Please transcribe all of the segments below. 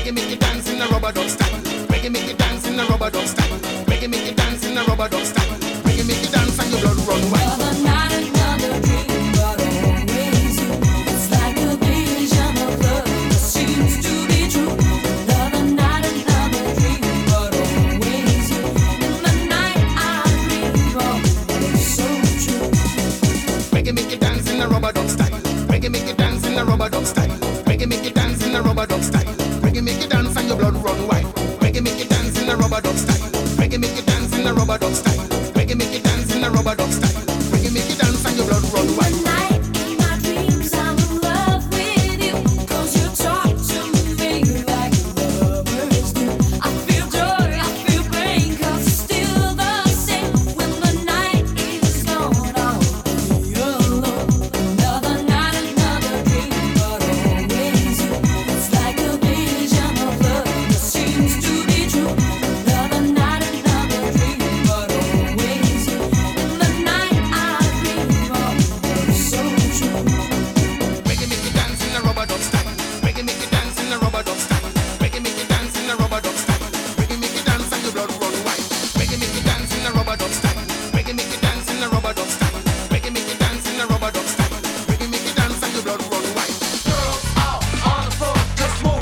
Reggae make you dance in a rubber dub style. Reggae make you dance in a rubber dub style. Reggae make you dance in a rubber dub style. Reggae make you dance and your blood run wild. Another night, another dream, but always you. It's like a vision of love that seems to be true. Another night, another dream, but always you. In the night I dream of it's so true. Reggae make you dance in a rubber dub style. Reggae make you dance in a rubber dub style. Reggae make you dance in a rubber dub style. Reggae make you dance and your blood run wild. Reggae make you dance in a rubber dub style. Reggae make you dance in a rubber dub style. Reggae make you dance in a rubber dub style. Reggae make you dance and your blood run wild. Night in my dreams, I'm in love with you. 'Cause you talk to me like lovers do. I feel joy, I feel pain, 'cause it's still the same. When the night is gone, I'll be alone. Another night, another dream, but always you. It's like a vision of love that seems to be true. Another night, another dream, but always you. In the night I dream of it's so true. Reggae make you dance in a rubber dub style. Reggae make you dance in a rubber dub style. Reggae make you dance in a rubber dub style. Reggae make you dance and your blood run wild. Reggae make you dance in a rubber dub style. Reggae make you dance in a rubber dub style. Reggae make you dance in a rubber dub style. Reggae make you dance and your blood run wild. Girls out on the floor, just move.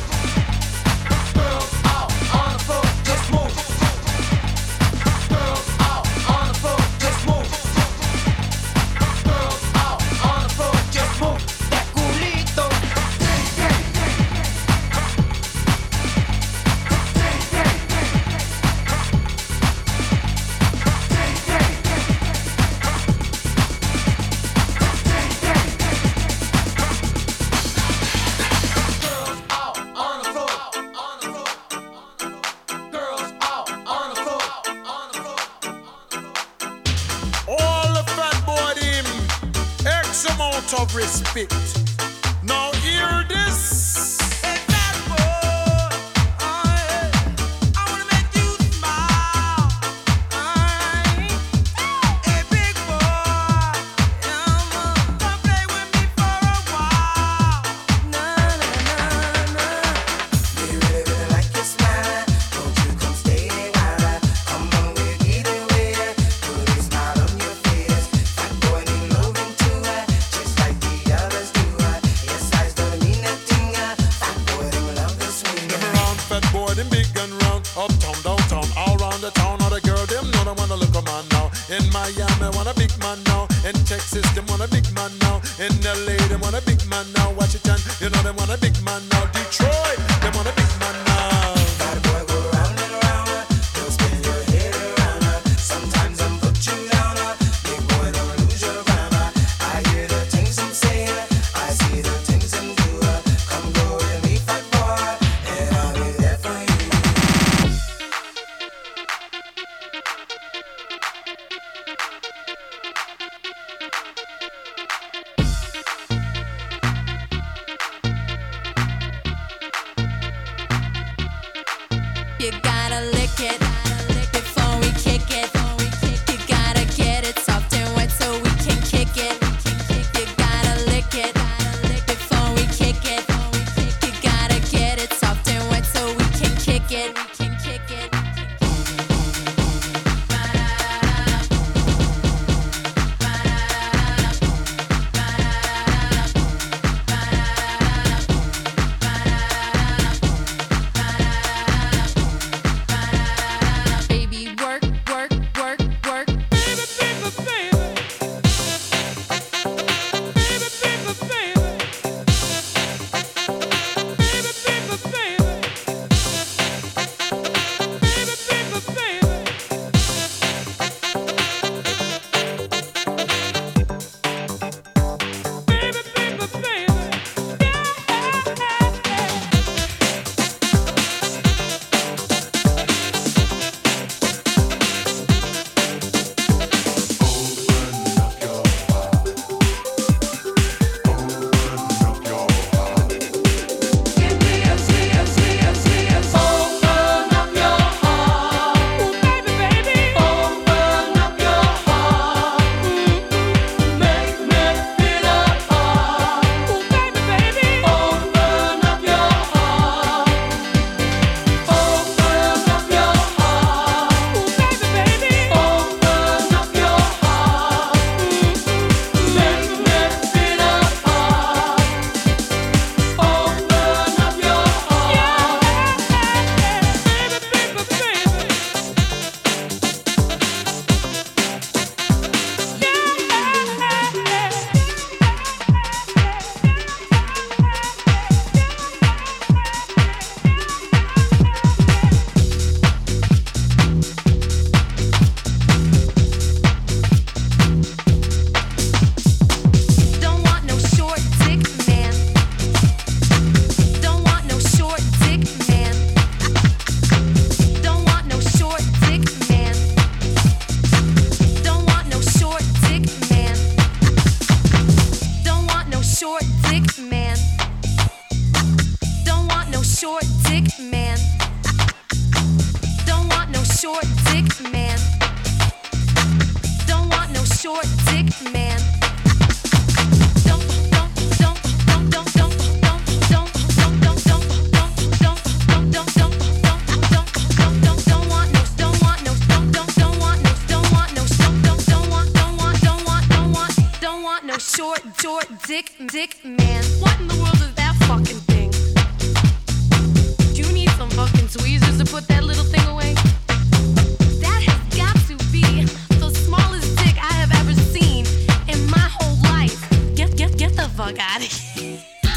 Girls out on the floor, just move. Girls out on the floor, just move. Girls out on the floor, just move. That culito. Girls out on the floor, on the floor. Girls out on the floor, on the floor. All the fat boy him X amount of respect. Now hear this. Hey, fat boy, I wanna make you smile. Hey, big boy, come play with me for a while. Na na na na. We really, really like your smile. Won't you come stay a while? Come on, we'll get away. Put a smile on your face. Fat boy need loving too, just like the others do. Your size don't mean nothing. Fat boy don't love the swing. Them around fat boy, them big and round. Uptown, downtown, all round the town. All the girl, them know they wanna look a man now. In Miami, want a big man now. In Texas, them want a big man now. In LA, them want a big man now. Washington, you know they want a big man now. Detroit, them want a big man now. Fat boy go round and round. Don't spin your head around. Sometimes I'm put you down. Big boy don't lose your ground. I hear the things I'm saying. I see the things I'm do. Come go with me, fat boy, and I'll be there for you. You gotta lick it before we kick it. You gotta get it soft and wet so we can kick it. You gotta lick it before we kick it. You gotta get it soft and wet so we can kick it. dick man. Don't want no short dick man. Don't want no short dick man. Short dick man. What in the world is that fucking thing? Do you need some fucking tweezers to put that little thing away? That has got to be the smallest dick I have ever seen in my whole life. Get the fuck out of here.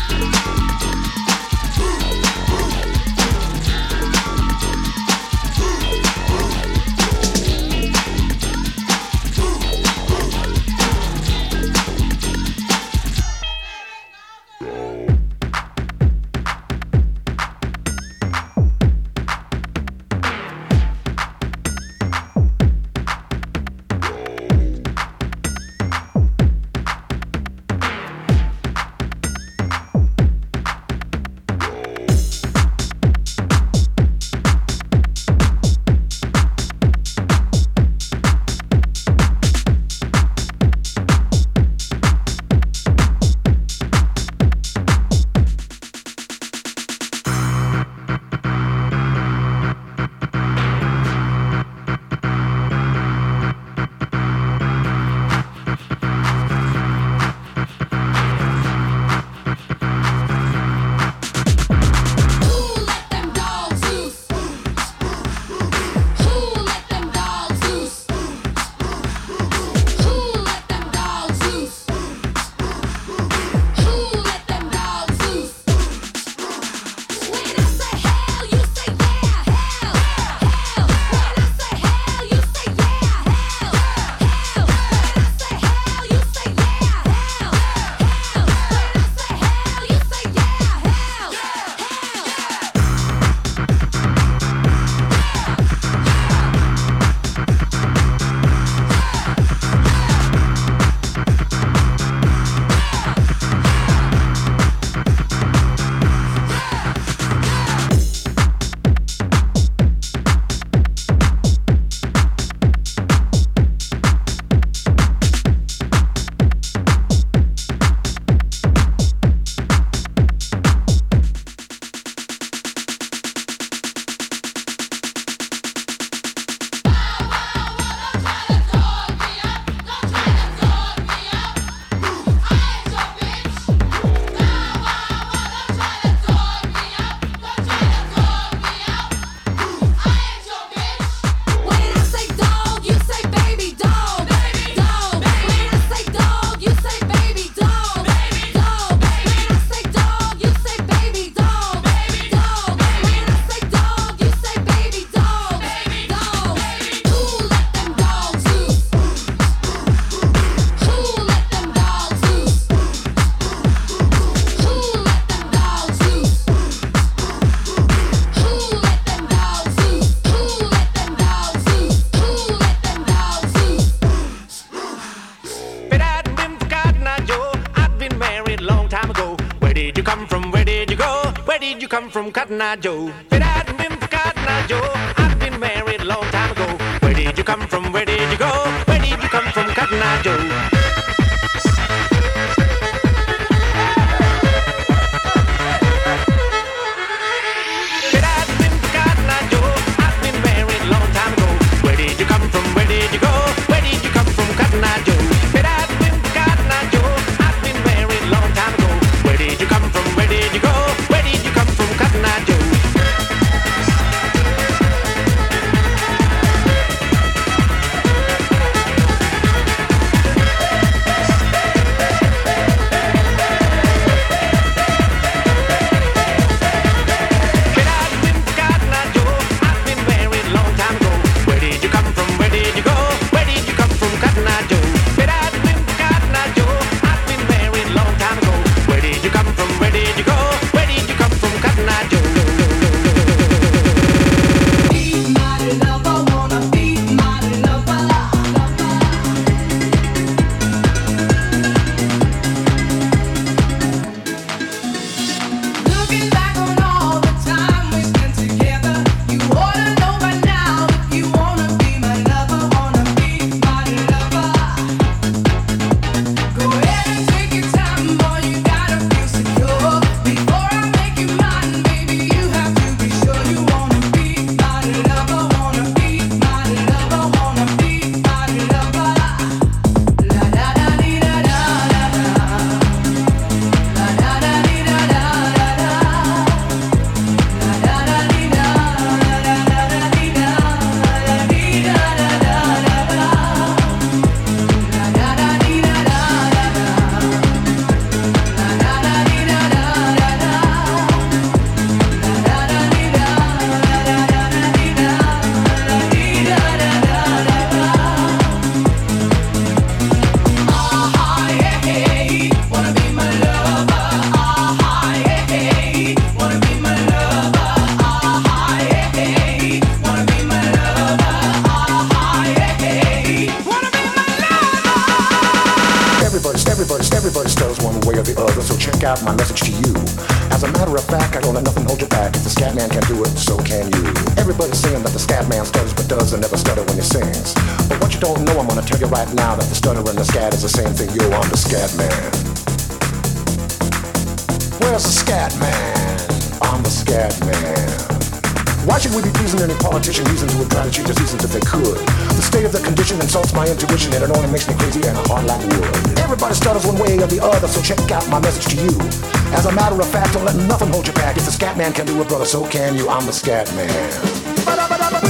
From Cotton Eye Joe. If it hadn't been for Cotton Eye Joe, I'd been married a long time ago. Where did you come from? Where did you go? Where did you come from, Cotton Eye Joe? out my message to you. As a matter of fact, I don't let nothing hold you back. If the scat man can do it, so can you. Everybody's saying that the scat man stutters but does and never stutter when he sings. But what you don't know, I'm gonna tell you right now that the stutter and the scat is the same thing. Yo, I'm the scat man. Where's the scat man? I'm the scat man. Why should we be pleasing any politician reasons who would try to change the seasons if they could? The state of the condition insults my intuition and it only makes me crazy and hard like wood. Everybody stutters one way or the other, so check out my message to you. As a matter of fact, don't let nothing hold you back. If the scat man can do it, brother, so can you. I'm the scat man.